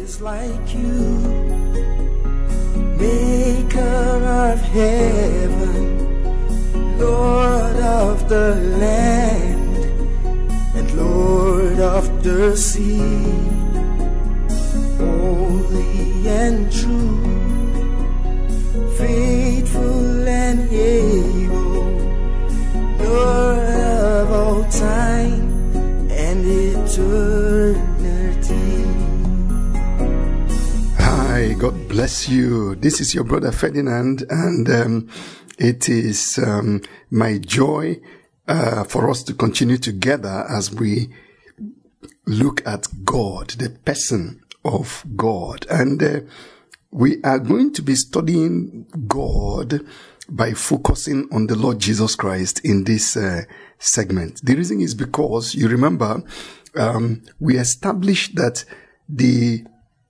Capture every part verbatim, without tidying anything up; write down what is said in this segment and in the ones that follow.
is like you, maker of heaven, Lord of the land, and Lord of the sea, holy and true, faithful and able, Lord of all time and eternity. Hi, God bless you. This is your brother Ferdinand, and um, it is um, my joy uh, for us to continue together as we look at God, the person of God. And uh, we are going to be studying God by focusing on the Lord Jesus Christ in this uh, segment. The reason is because you remember um, we established that the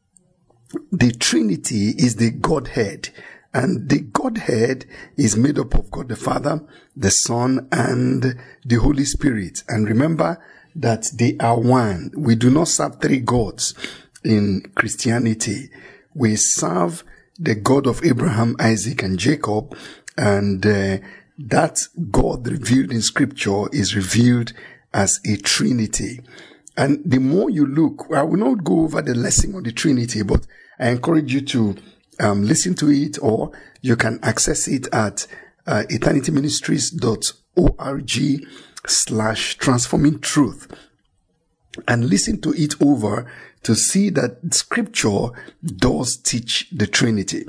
the Trinity is the Godhead, and the Godhead is made up of God the Father, the Son, and the Holy Spirit. And remember that they are one. We do not serve three gods in Christianity. We serve the God of Abraham, Isaac, and Jacob, and uh, that God revealed in Scripture is revealed as a Trinity. And the more you look, I will not go over the lesson on the Trinity, but I encourage you to um, listen to it, or you can access it at uh, eternityministries.org slash transforming truth and listen to it over to see that Scripture does teach the Trinity.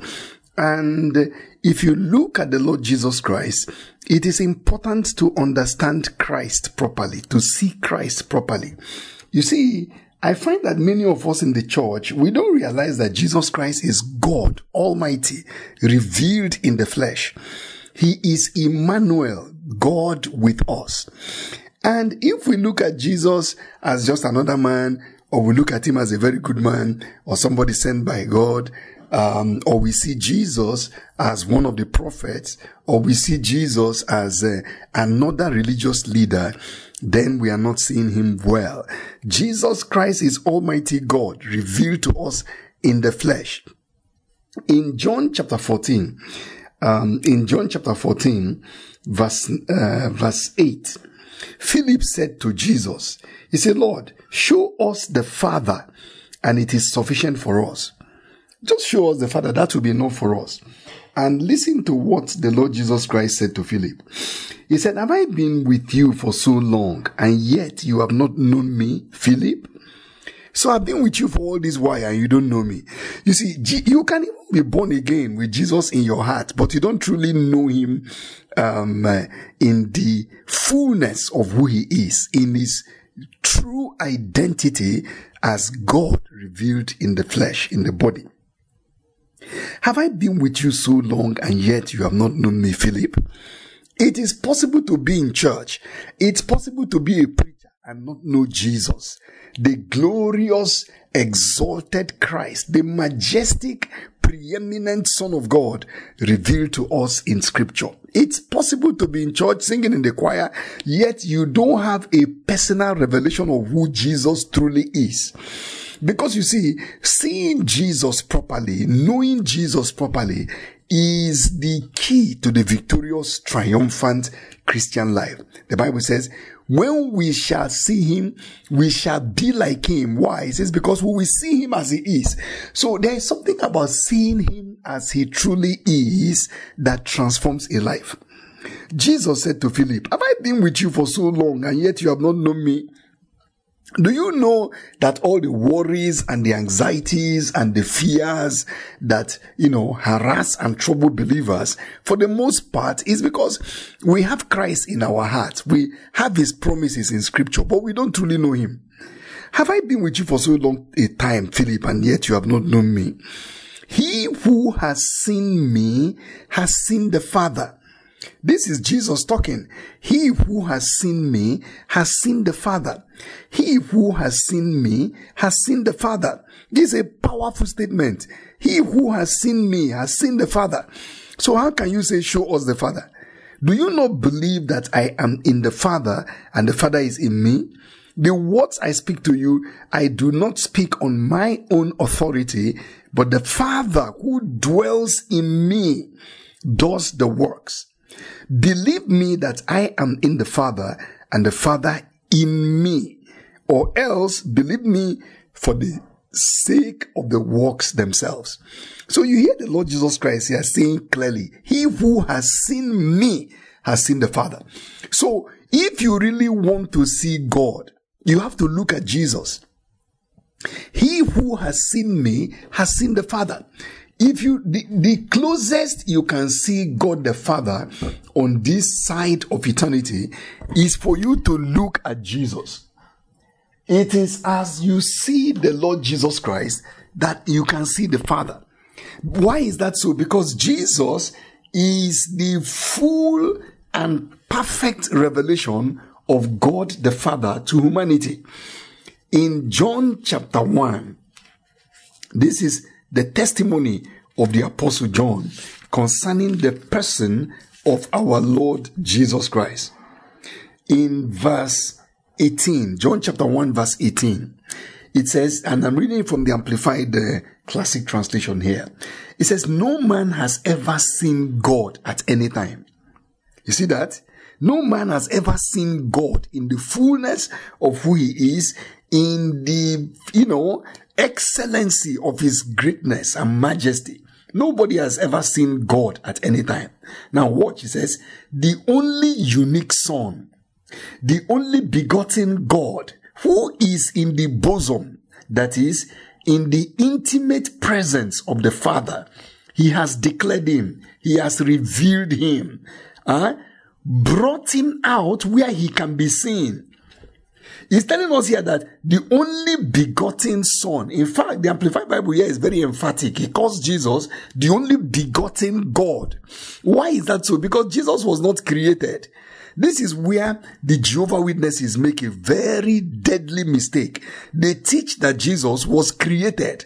And if you look at the Lord Jesus Christ, it is important to understand Christ properly, to see Christ properly. You see, I find that many of us in the church, we don't realize that Jesus Christ is God Almighty, revealed in the flesh. He is Emmanuel, God with us. And if we look at Jesus as just another man, or we look at him as a very good man, or somebody sent by God, um, or we see Jesus as one of the prophets, or we see Jesus as uh, another religious leader, then we are not seeing him well. Jesus Christ is Almighty God, revealed to us in the flesh. In John chapter fourteen, um, in John chapter fourteen, verse, uh, verse eight, Philip said to Jesus, he said, Lord, show us the Father, and it is sufficient for us. Just show us the Father, that will be enough for us. And listen to what the Lord Jesus Christ said to Philip. He said, have I been with you for so long, and yet you have not known me, Philip? So I've been with you for all this while, and you don't know me. You see, you can even be born again with Jesus in your heart, but you don't truly know him um, uh, in the fullness of who he is, in his true identity as God revealed in the flesh, in the body. Have I been with you so long, and yet you have not known me, Philip? It is possible to be in church. It's possible to be a preacher and not know Jesus, the glorious, exalted Christ, the majestic, preeminent Son of God revealed to us in Scripture. It's possible to be in church singing in the choir, yet you don't have a personal revelation of who Jesus truly is. Because you see, seeing Jesus properly, knowing Jesus properly, is the key to the victorious, triumphant Christian life. The Bible says, when we shall see him, we shall be like him. Why? It says, because we will see him as he is. So there is something about seeing him as he truly is that transforms a life. Jesus said to Philip, have I been with you for so long, and yet you have not known me? Do you know that all the worries and the anxieties and the fears that, you know, harass and trouble believers, for the most part, is because we have Christ in our hearts. We have his promises in Scripture, but we don't truly know him. Have I been with you for so long a time, Philip, and yet you have not known me? He who has seen me has seen the Father. This is Jesus talking. He who has seen me has seen the Father. He who has seen me has seen the Father. This is a powerful statement. He who has seen me has seen the Father. So how can you say, show us the Father? Do you not believe that I am in the Father and the Father is in me? The words I speak to you, I do not speak on my own authority, but the Father who dwells in me does the works. Believe me that I am in the Father and the Father in me, or else believe me for the sake of the works themselves. So you hear the Lord Jesus Christ here saying clearly, he who has seen me has seen the Father. So if you really want to see God, you have to look at Jesus. He who has seen me has seen the Father. If you, the, the closest you can see God the Father on this side of eternity is for you to look at Jesus. It is as you see the Lord Jesus Christ that you can see the Father. Why is that so? Because Jesus is the full and perfect revelation of God the Father to humanity. In John chapter one, this is the testimony of the Apostle John concerning the person of our Lord Jesus Christ. In verse eighteen, John chapter one verse eighteen, it says, and I'm reading from the Amplified uh, Classic Translation here. It says, no man has ever seen God at any time. You see that? No man has ever seen God in the fullness of who he is, in the, you know, excellency of his greatness and majesty. Nobody has ever seen God at any time. Now watch, it says, the only unique Son, the only begotten God, who is in the bosom, that is, in the intimate presence of the Father. He has declared him. He has revealed him. Uh, brought him out where he can be seen. He's telling us here that the only begotten Son, in fact, the Amplified Bible here is very emphatic. He calls Jesus the only begotten God. Why is that so? Because Jesus was not created. This is where the Jehovah Witnesses make a very deadly mistake. They teach that Jesus was created.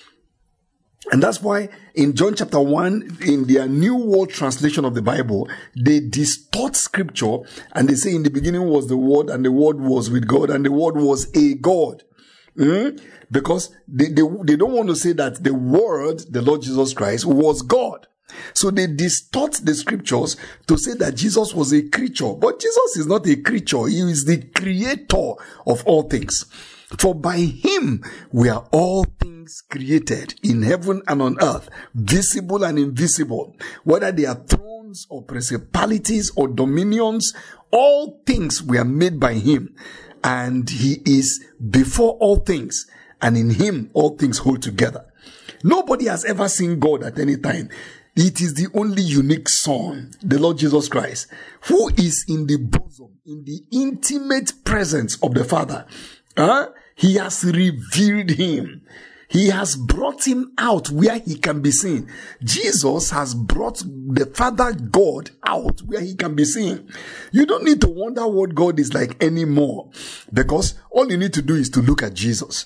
And that's why in John chapter one, in their New World Translation of the Bible, they distort scripture and they say in the beginning was the Word and the Word was with God and the Word was a God. Mm? Because they, they, they don't want to say that the Word, the Lord Jesus Christ, was God. So they distort the scriptures to say that Jesus was a creature. But Jesus is not a creature. He is the creator of all things. For by him we are all things created in heaven and on earth, visible and invisible, whether they are thrones or principalities or dominions, all things were made by him. And he is before all things, and in him all things hold together. Nobody has ever seen God at any time. It is the only unique Son, the Lord Jesus Christ, who is in the bosom, in the intimate presence of the Father. Huh? He has revealed him. He has brought him out where he can be seen. Jesus has brought the Father God out where he can be seen. You don't need to wonder what God is like anymore, because all you need to do is to look at Jesus.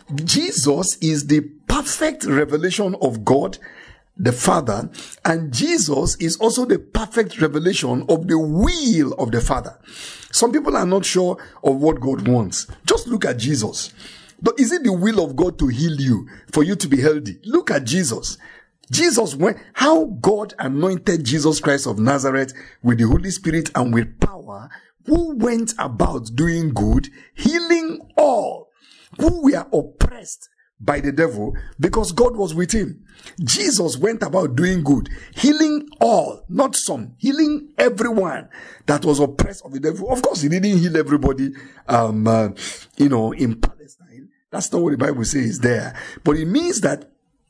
Jesus is the perfect revelation of God, the Father, and Jesus is also the perfect revelation of the will of the Father. Some people are not sure of what God wants. Just look at Jesus. But is it the will of God to heal you, for you to be healthy? Look at Jesus. Jesus went, how God anointed Jesus Christ of Nazareth with the Holy Spirit and with power, who went about doing good, healing all who were oppressed by the devil, because God was with him. Jesus went about doing good, healing all, not some, healing everyone that was oppressed of the devil. Of course, he didn't heal everybody, um, uh, you know, in Palestine. That's not what the Bible says there. But it means that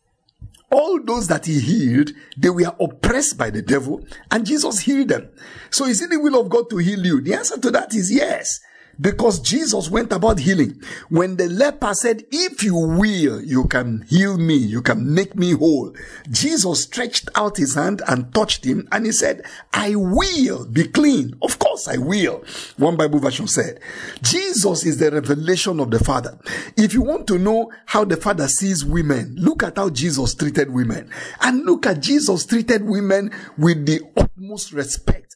all those that he healed, they were oppressed by the devil, and Jesus healed them. So is it the will of God to heal you? The answer to that is yes. Because Jesus went about healing. When the leper said, if you will, you can heal me, you can make me whole, Jesus stretched out his hand and touched him, and he said, I will be clean. Of course I will. One Bible version said, Jesus is the revelation of the Father. If you want to know how the Father sees women, look at how Jesus treated women. And look at Jesus treated women with the utmost respect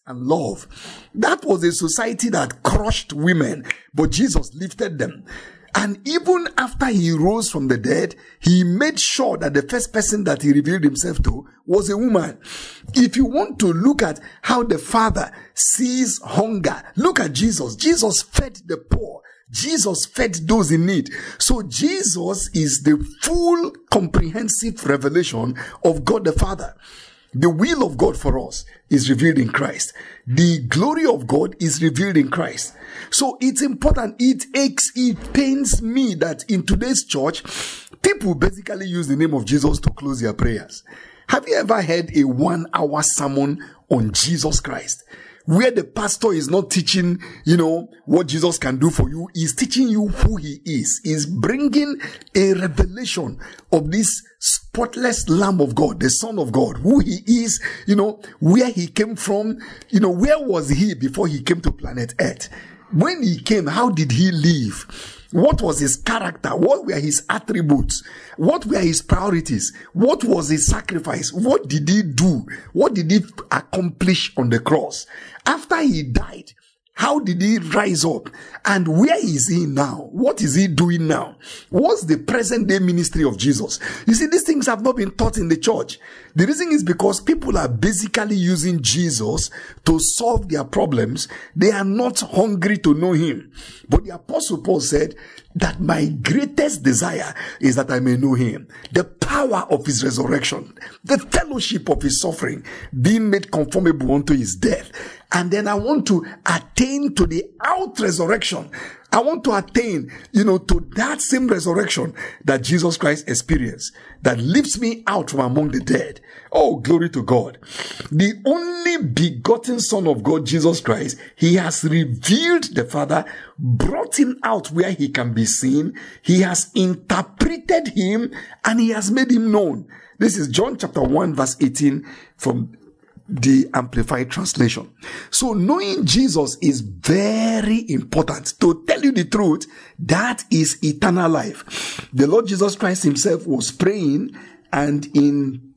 and love. That was a society that crushed women, but Jesus lifted them. And even after he rose from the dead, he made sure that the first person that he revealed himself to was a woman. If you want to look at how the Father sees hunger, look at Jesus. Jesus fed the poor. Jesus fed those in need. So Jesus is the full comprehensive revelation of God the Father. The will of God for us is revealed in Christ. The glory of God is revealed in Christ. So it's important. It aches, it pains me that in today's church, people basically use the name of Jesus to close their prayers. Have you ever heard a one hour sermon on Jesus Christ, where the pastor is not teaching, you know, what Jesus can do for you? He's teaching you who he is. He's bringing a revelation of this spotless Lamb of God, the Son of God, who he is, you know, where he came from, you know, where was he before he came to planet Earth? When he came, how did he live? What was his character? What were his attributes? What were his priorities? What was his sacrifice? What did he do? What did he accomplish on the cross? After he died, how did he rise up? And where is he now? What is he doing now? What's the present day ministry of Jesus? You see, these things have not been taught in the church. The reason is because people are basically using Jesus to solve their problems. They are not hungry to know him. But the Apostle Paul said that my greatest desire is that I may know him. The power of his resurrection, the fellowship of his suffering, being made conformable unto his death. And then I want to attain to the out resurrection. I want to attain, you know, to that same resurrection that Jesus Christ experienced, that lifts me out from among the dead. Oh, glory to God. The only begotten Son of God, Jesus Christ, he has revealed the Father, brought him out where he can be seen. He has interpreted him and he has made him known. This is John chapter one, verse eighteen from the Amplified Translation. So knowing Jesus is very important. To tell you the truth, that is eternal life. The Lord Jesus Christ himself was praying, and in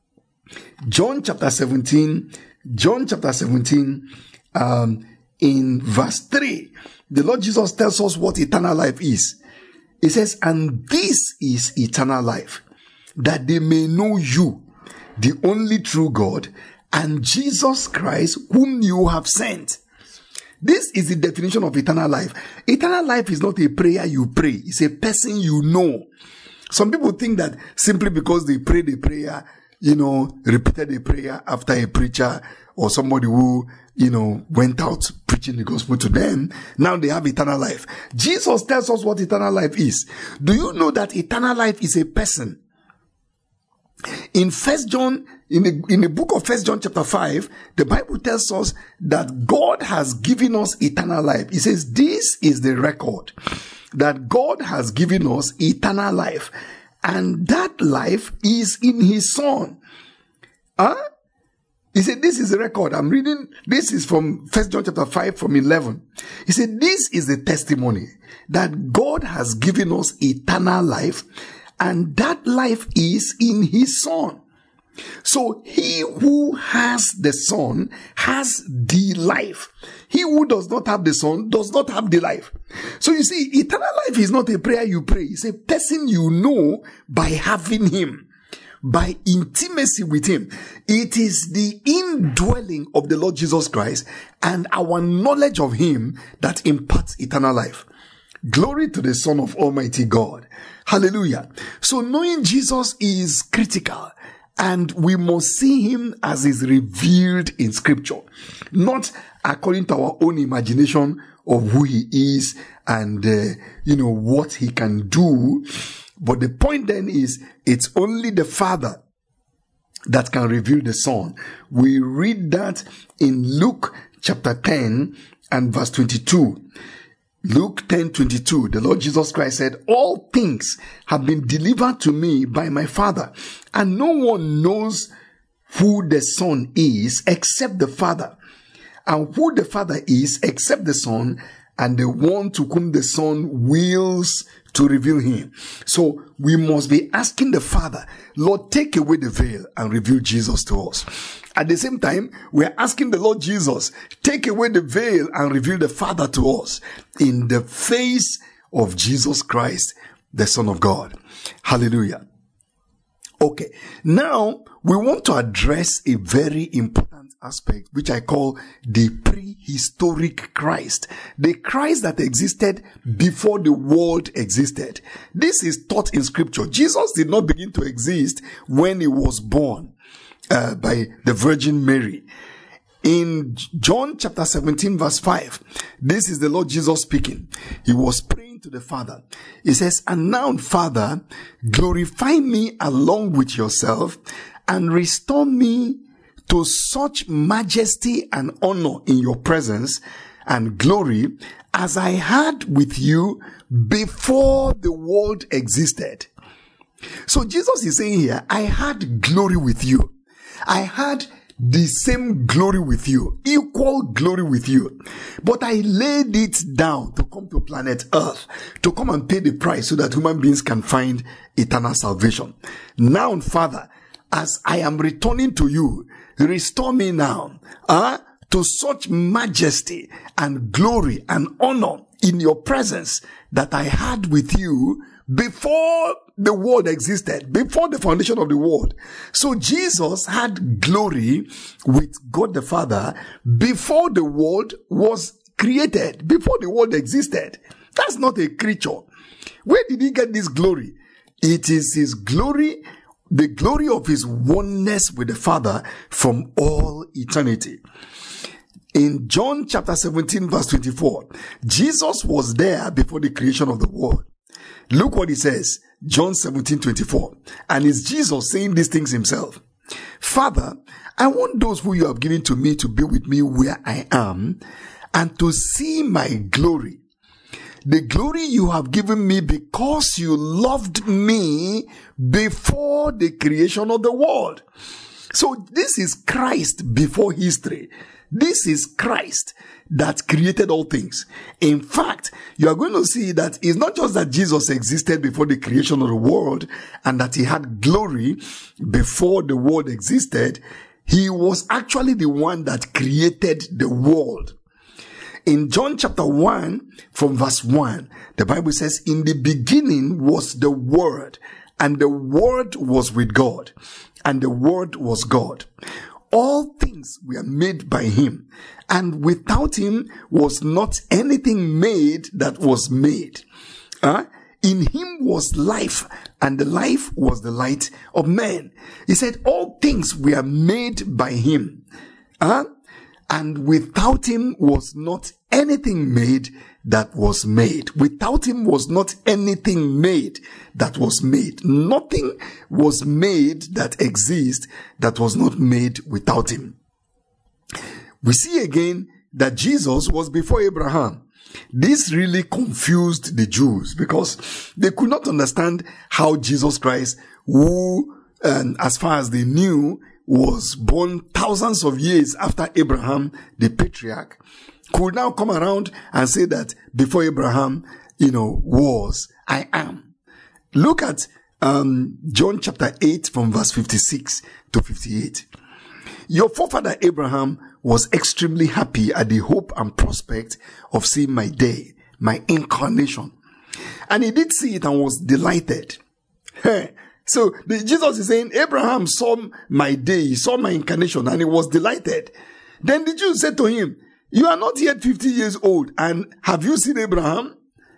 John chapter seventeen, John chapter seventeen, um, in verse three, the Lord Jesus tells us what eternal life is. He says, and this is eternal life, that they may know you, the only true God, and Jesus Christ, whom you have sent. This is the definition of eternal life. Eternal life is not a prayer you pray. It's a person you know. Some people think that simply because they prayed a prayer, you know, repeated a prayer after a preacher or somebody who, you know, went out preaching the gospel to them, now they have eternal life. Jesus tells us what eternal life is. Do you know that eternal life is a person? In First John, in the, in the book of First John chapter five, the Bible tells us that God has given us eternal life. It says, this is the record, that God has given us eternal life, and that life is in his Son. Huh? He said, this is the record. I'm reading, this is from First John chapter five from eleven. He said, this is the testimony that God has given us eternal life, and that life is in his Son. So he who has the Son has the life. He who does not have the Son does not have the life. So you see, eternal life is not a prayer you pray. It's a person you know by having him, by intimacy with him. It is the indwelling of the Lord Jesus Christ and our knowledge of him that imparts eternal life. Glory to the Son of Almighty God. Hallelujah. So knowing Jesus is critical, and we must see him as is revealed in Scripture, not according to our own imagination of who he is and, uh, you know, what he can do. But the point then is, it's only the Father that can reveal the Son. We read that in Luke chapter ten and verse twenty-two. Luke ten twenty-two, the Lord Jesus Christ said, all things have been delivered to me by my Father, and no one knows who the Son is except the Father, and who the Father is except the Son, and the one to whom the Son wills to reveal him. So we must be asking the Father, Lord, take away the veil and reveal Jesus to us. At the same time, we are asking the Lord Jesus, take away the veil and reveal the Father to us in the face of Jesus Christ, the Son of God. Hallelujah. Okay, now we want to address a very important aspect, which I call the prehistoric Christ. The Christ that existed before the world existed. This is taught in scripture. Jesus did not begin to exist when he was born uh, by the Virgin Mary. In John chapter seventeen verse five, this is the Lord Jesus speaking. He was praying to the Father. He says, and now, Father, glorify me along with yourself and restore me to such majesty and honor in your presence and glory as I had with you before the world existed. So Jesus is saying here, I had glory with you. I had the same glory with you, equal glory with you. But I laid it down to come to planet Earth, to come and pay the price so that human beings can find eternal salvation. Now, Father, as I am returning to you, restore me now uh, to such majesty and glory and honor in your presence that I had with you before the world existed, before the foundation of the world. So Jesus had glory with God the Father before the world was created, before the world existed. That's not a creature. Where did he get this glory? It is his glory, the glory of his oneness with the Father from all eternity. In John chapter seventeen verse twenty-four, Jesus was there before the creation of the world. Look what he says, John seventeen twenty-four. And it's Jesus saying these things himself. Father, I want those who you have given to me to be with me where I am and to see my glory. The glory you have given me because you loved me before the creation of the world. So this is Christ before history. This is Christ that created all things. In fact, you are going to see that it's not just that Jesus existed before the creation of the world and that he had glory before the world existed. He was actually the one that created the world. In John chapter one, from verse one, the Bible says, in the beginning was the Word, and the Word was with God, and the Word was God. All things were made by him, and without him was not anything made that was made. Uh, in him was life, and the life was the light of men. He said all things were made by him, uh, and without him was not anything made that was made. Without him was not anything made that was made. Nothing was made that exists that was not made without him. We see again that Jesus was before Abraham. This really confused the Jews because they could not understand how Jesus Christ, who, um, as far as they knew, was born thousands of years after Abraham, the patriarch, could now come around and say that before Abraham, you know, was, I am. Look at um, John chapter eight from verse fifty-six to fifty-eight. Your forefather Abraham was extremely happy at the hope and prospect of seeing my day, my incarnation. And he did see it and was delighted. So the, Jesus is saying, Abraham saw my day, he saw my incarnation, and he was delighted. Then the Jews said to him, you are not yet fifty years old, and have you seen Abraham?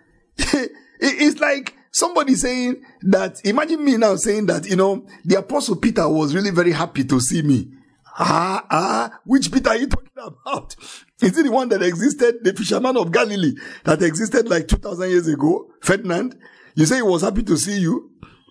It's like somebody saying that, imagine me now saying that, you know, the Apostle Peter was really very happy to see me. Ah, ah, which Peter are you talking about? Is it the one that existed, the fisherman of Galilee, that existed like two thousand years ago, Ferdinand? You say he was happy to see you?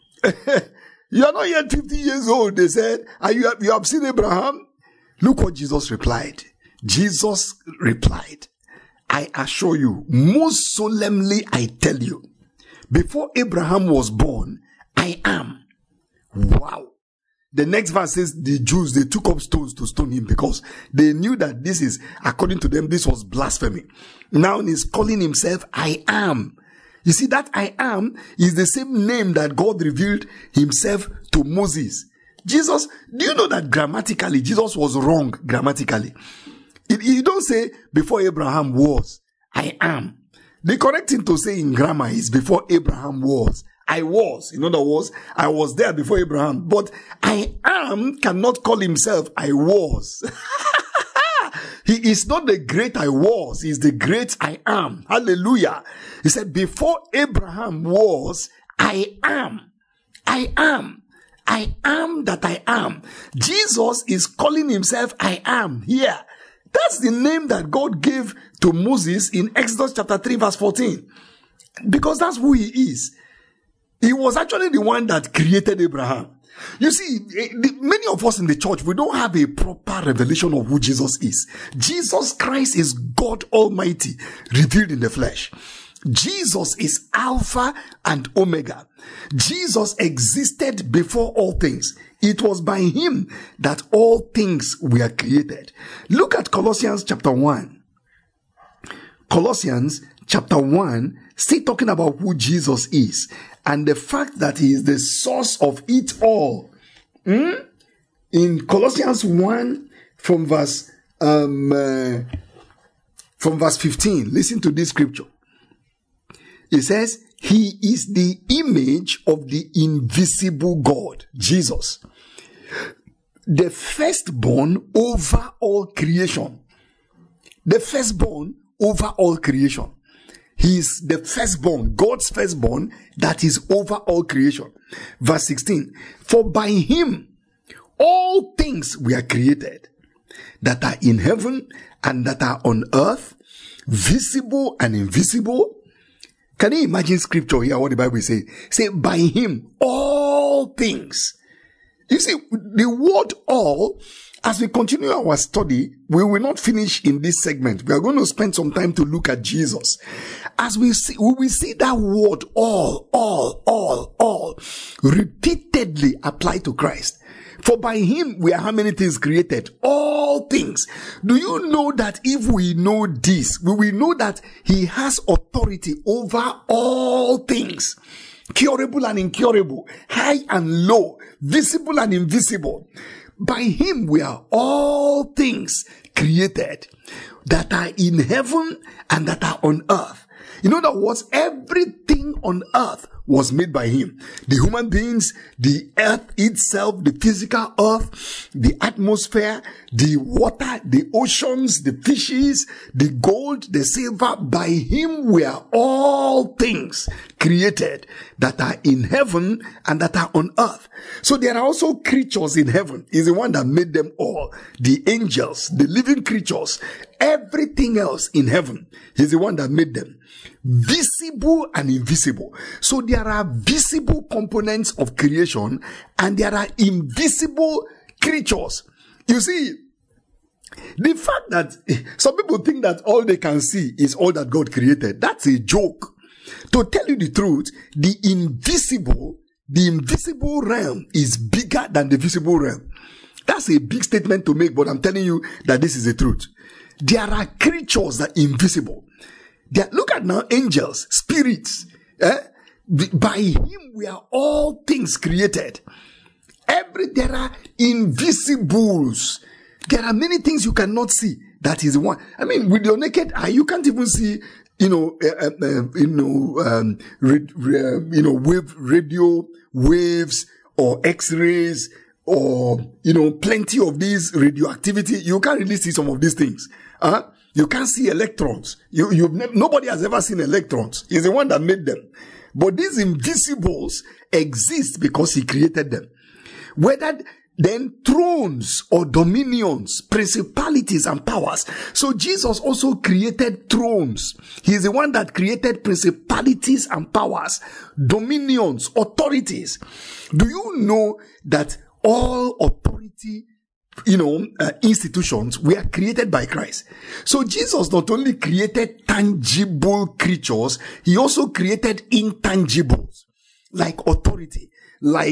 You are not yet fifty years old, they said. Are you, you have seen Abraham? Look what Jesus replied. Jesus replied, I assure you, most solemnly I tell you, before Abraham was born, I am. Wow. The next verse says the Jews, they took up stones to stone him because they knew that this is, according to them, this was blasphemy. Now he's calling himself I am. You see, that I am is the same name that God revealed himself to Moses. Jesus, do you know that grammatically, Jesus was wrong grammatically? You don't say before Abraham was, I am. The correct thing to say in grammar is before Abraham was. I was. In other words, I was there before Abraham. But I am cannot call himself I was. He is not the great I was. He is the great I am. Hallelujah. He said, before Abraham was, I am. I am. I am that I am. Jesus is calling himself I am here. That's the name that God gave to Moses in Exodus chapter three verse fourteen. Because that's who he is. He was actually the one that created Abraham. You see, many of us in the church, we don't have a proper revelation of who Jesus is. Jesus Christ is God Almighty revealed in the flesh. Jesus is Alpha and Omega. Jesus existed before all things. It was by him that all things were created. Look at Colossians chapter one. Colossians chapter one, still talking about who Jesus is and the fact that he is the source of it all. Hmm? In Colossians one, from verse um, uh, from verse fifteen, listen to this scripture. It says, he is the image of the invisible God, Jesus, the firstborn over all creation. The firstborn over all creation. He is the firstborn, God's firstborn that is over all creation. Verse sixteen, for by him all things were created that are in heaven and that are on earth, visible and invisible. Can you imagine scripture here, what the Bible says? Say, by him, all things. You see, the word all, as we continue our study, we will not finish in this segment. We are going to spend some time to look at Jesus. As we see, we will see that word all, all, all, all, repeatedly applied to Christ. For by him we are how many things created? All things. Do you know that if we know this, we will know that he has authority over all things. Curable and incurable, high and low, visible and invisible. By him we are all things created that are in heaven and that are on earth. In other words, everything on earth was made by him. The human beings, the earth itself, the physical earth, the atmosphere, the water, the oceans, the fishes, the gold, the silver. By him were all things created that are in heaven and that are on earth. So there are also creatures in heaven. He's the one that made them all. The angels, the living creatures, everything else in heaven. He's the one that made them. Visible and invisible. So there are visible components of creation and there are invisible creatures. You see, the fact that some people think that all they can see is all that God created, that's a joke. To tell you the truth, the invisible, the invisible realm is bigger than the visible realm. That's a big statement to make, but I'm telling you that this is the truth. There are creatures that are invisible. There, look at now angels, spirits. Eh? By him we are all things created. Every, there are invisibles. There are many things you cannot see. That is one. I mean, with your naked eye, you can't even see, you know, uh, uh, you know, um, rad, uh, you know, wave, radio waves or X-rays or, you know, plenty of these radioactivity. You can't really see some of these things. Huh? You can't see electrons. You, you've ne- nobody has ever seen electrons. He's the one that made them. But these invisibles exist because he created them. Whether then thrones or dominions, principalities and powers. So Jesus also created thrones. He is the one that created principalities and powers, dominions, authorities. Do you know that all authority, you know, uh, institutions were created by Christ? So Jesus not only created tangible creatures, he also created intangibles, like authority, like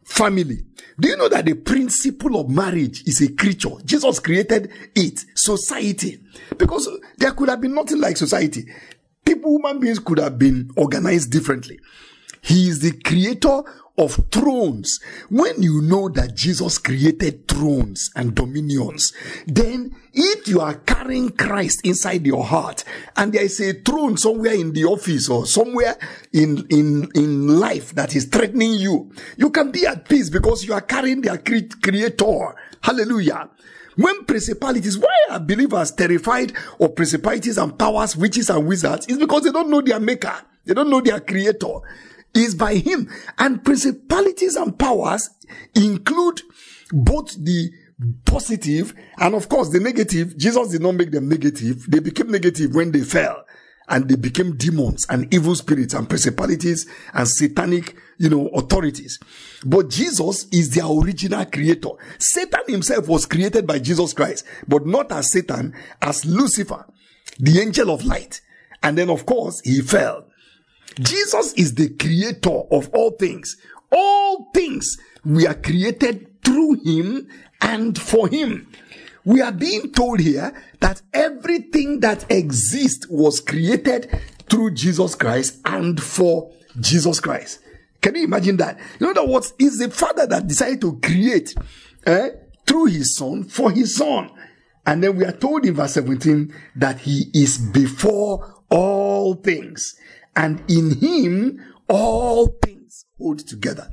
family. Do you know that the principle of marriage is a creature? Jesus created it, society. Because there could have been nothing like society. People, human beings could have been organized differently. He is the creator of thrones. When you know that Jesus created thrones and dominions, then if you are carrying Christ inside your heart, and there is a throne somewhere in the office or somewhere in, in, in life that is threatening you, you can be at peace because you are carrying their cre- creator. Hallelujah. When principalities, why are believers terrified of principalities and powers, witches and wizards? It's because they don't know their maker. They don't know their creator. Is by him. And principalities and powers include both the positive and of course the negative. Jesus did not make them negative. They became negative when they fell, and they became demons and evil spirits and principalities and satanic, you know, authorities. But Jesus is their original creator. Satan himself was created by Jesus Christ, but not as Satan, as Lucifer, the angel of light. And then of course he fell. Jesus is the creator of all things. All things we are created through him and for him. We are being told here that everything that exists was created through Jesus Christ and for Jesus Christ. Can you imagine that? In other words, it's the Father that decided to create eh, through his Son for his Son. And then we are told in verse seventeen that he is before all things. And in him, all things hold together.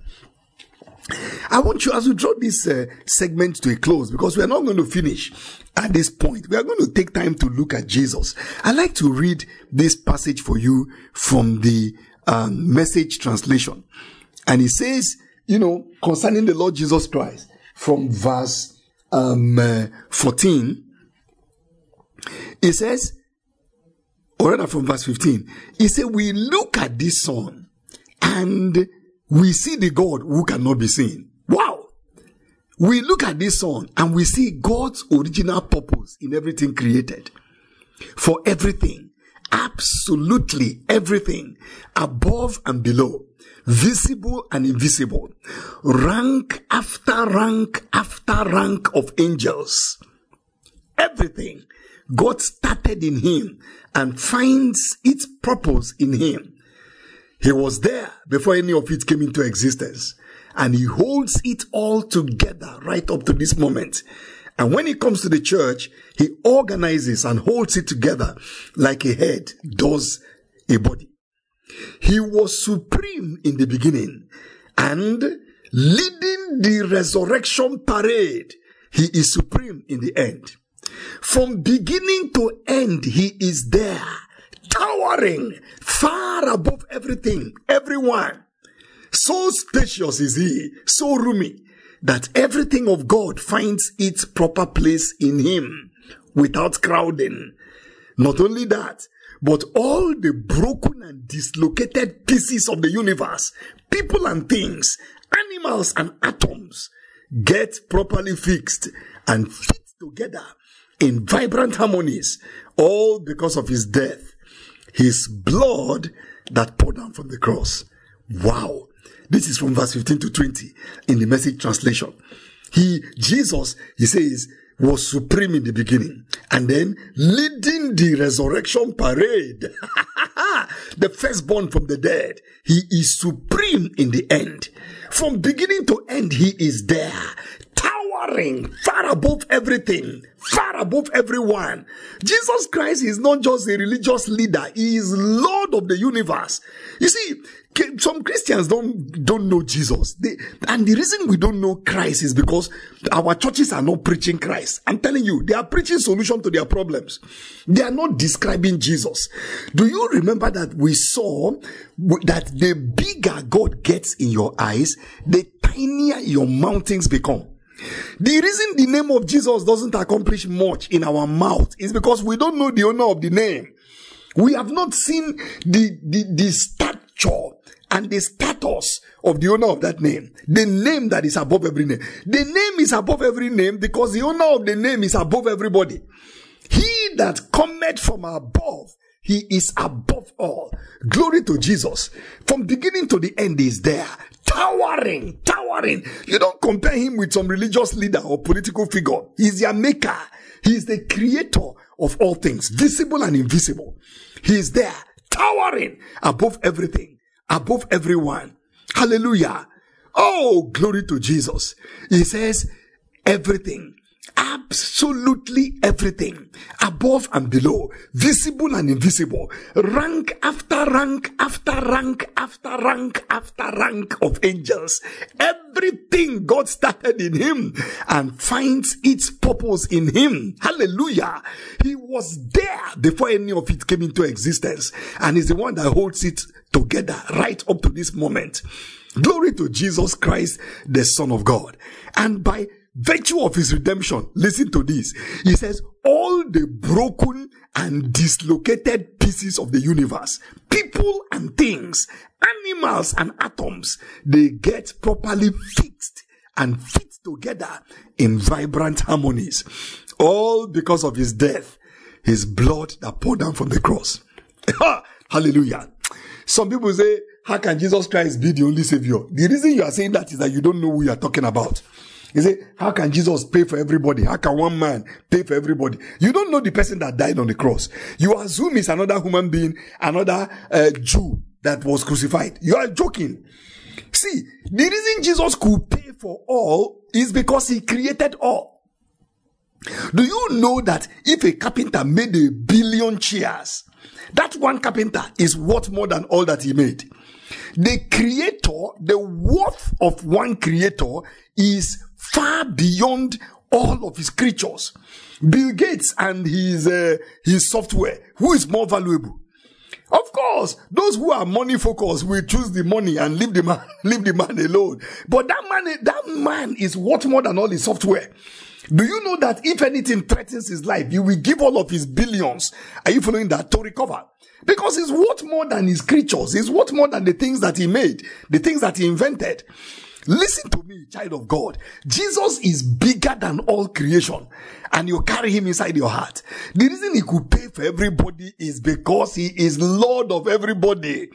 I want you, as we draw this uh, segment to a close, because we are not going to finish at this point. We are going to take time to look at Jesus. I'd like to read this passage for you from the um, Message translation. And it says, you know, concerning the Lord Jesus Christ, from verse um, uh, fourteen, it says, or rather from verse fifteen, he said, we look at this Son and we see the God who cannot be seen. Wow! We look at this Son and we see God's original purpose in everything created. For everything, absolutely everything, above and below, visible and invisible, rank after rank after rank of angels, everything, God started in him and finds its purpose in him. He was there before any of it came into existence, and he holds it all together right up to this moment. And when it comes to the church, he organizes and holds it together like a head does a body. He was supreme in the beginning, and leading the resurrection parade, he is supreme in the end. From beginning to end, he is there, towering far above everything, everyone. So spacious is he, so roomy, that everything of God finds its proper place in him without crowding. Not only that, but all the broken and dislocated pieces of the universe, people and things, animals and atoms, get properly fixed and fit together in vibrant harmonies, all because of his death, his blood that poured down from the cross. Wow. This is from verse fifteen to twenty in the Message translation. He, Jesus, he says, was supreme in the beginning, and then leading the resurrection parade, the firstborn from the dead. He is supreme in the end. From beginning to end, he is there, towering far above everything, far above everyone. Jesus Christ is not just a religious leader, he is Lord of the universe. You see, some Christians don't don't know Jesus. They, and the reason we don't know Christ is because our churches are not preaching Christ. I'm telling you, they are preaching solution to their problems. They are not describing Jesus. Do you remember that we saw that the bigger God gets in your eyes, the tinier your mountains become? The reason the name of Jesus doesn't accomplish much in our mouth is because we don't know the owner of the name. We have not seen the, the, the stature and the status of the owner of that name. The name that is above every name. The name is above every name because the owner of the name is above everybody. He that cometh from above, he is above all. Glory to Jesus. From beginning to the end, he is there. Towering, towering. towering. You don't compare him with some religious leader or political figure. He's your maker. He's the creator of all things, visible and invisible. He is there, towering above everything, above everyone. Hallelujah. Oh, glory to Jesus. He says everything, absolutely everything, above and below, visible and invisible, rank after rank after rank after rank after rank of angels. Everything God started in him and finds its purpose in him. Hallelujah. He was there before any of it came into existence, and is the one that holds it together right up to this moment. Glory to Jesus Christ, the Son of God. And by virtue of his redemption, listen to this. He says, all the broken and dislocated pieces of the universe, people and things, animals and atoms, they get properly fixed and fit together in vibrant harmonies. All because of his death, his blood that poured down from the cross. Hallelujah. Some people say, how can Jesus Christ be the only Savior? The reason you are saying that is that you don't know who you are talking about. You say, how can Jesus pay for everybody? How can one man pay for everybody? You don't know the person that died on the cross. You assume it's another human being, another uh, Jew that was crucified. You are joking. See, the reason Jesus could pay for all is because he created all. Do you know that if a carpenter made a billion chairs, that one carpenter is worth more than all that he made? The creator, the worth of one creator is far beyond all of his creatures. Bill Gates and his uh, his software, who is more valuable? Of course, those who are money focused will choose the money and leave the man, leave the man alone. But that man, that man is worth more than all his software. Do you know that if anything threatens his life, he will give all of his billions? Are you following that? To recover. Because he's worth more than his creatures. He's worth more than the things that he made, the things that he invented. Listen to me, child of God. Jesus is bigger than all creation, and you carry him inside your heart. The reason he could pay for everybody is because he is Lord of everybody.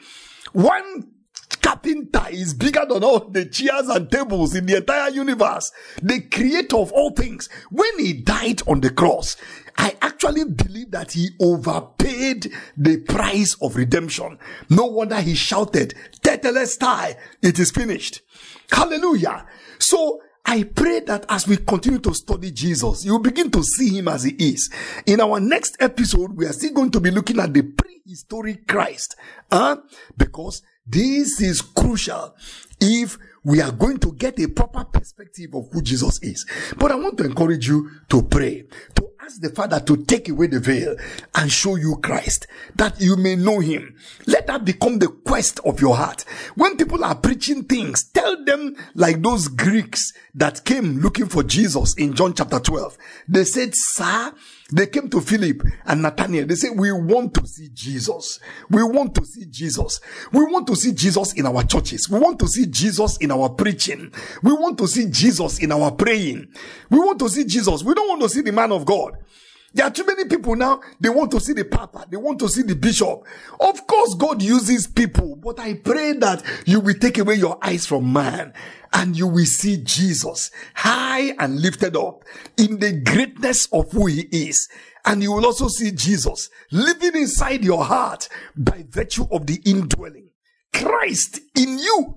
One carpenter is bigger than all the chairs and tables in the entire universe. The creator of all things. When he died on the cross, I actually believe that he overpaid the price of redemption. No wonder he shouted, Tetelestai, it is finished. Hallelujah. So I pray that as we continue to study Jesus, you will begin to see him as he is. In our next episode, we are still going to be looking at the prehistoric Christ. Huh? Because this is crucial if we are going to get a proper perspective of who Jesus is. But I want to encourage you to pray, to ask the Father to take away the veil and show you Christ, that you may know him. Let that become the quest of your heart. When people are preaching things, tell them like those Greeks that came looking for Jesus in John chapter twelve. They said, sir, they came to Philip and Nathanael. They said, we want to see Jesus. We want to see Jesus. We want to see Jesus in our churches. We want to see Jesus in our preaching. We want to see Jesus in our praying. We want to see Jesus. We don't want to see the man of God. There are too many people now, they want to see the Papa. They want to see the Bishop. Of course, God uses people, but I pray that you will take away your eyes from man and you will see Jesus high and lifted up in the greatness of who he is. And you will also see Jesus living inside your heart by virtue of the indwelling. Christ in you.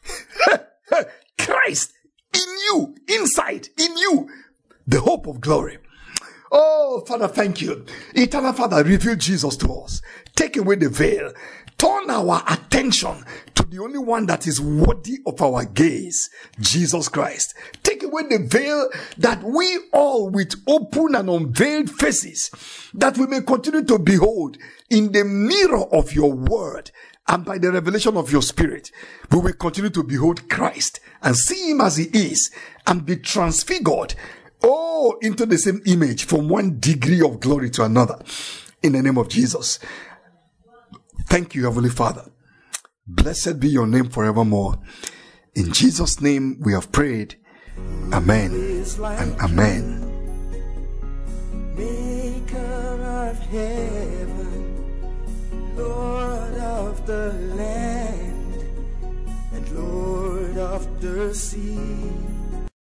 Christ in you, inside, in you, the hope of glory. Oh, Father, thank you. Eternal Father, reveal Jesus to us. Take away the veil. Turn our attention to the only one that is worthy of our gaze, Jesus Christ. Take away the veil that we all with open and unveiled faces, that we may continue to behold in the mirror of your word. And by the revelation of your spirit, we will continue to behold Christ and see him as he is and be transfigured, oh, into the same image from one degree of glory to another. In the name of Jesus. Thank you, Heavenly Father. Blessed be your name forevermore. In Jesus' name we have prayed. Amen and amen. Maker of heaven, Lord of the land, and Lord of of the sea.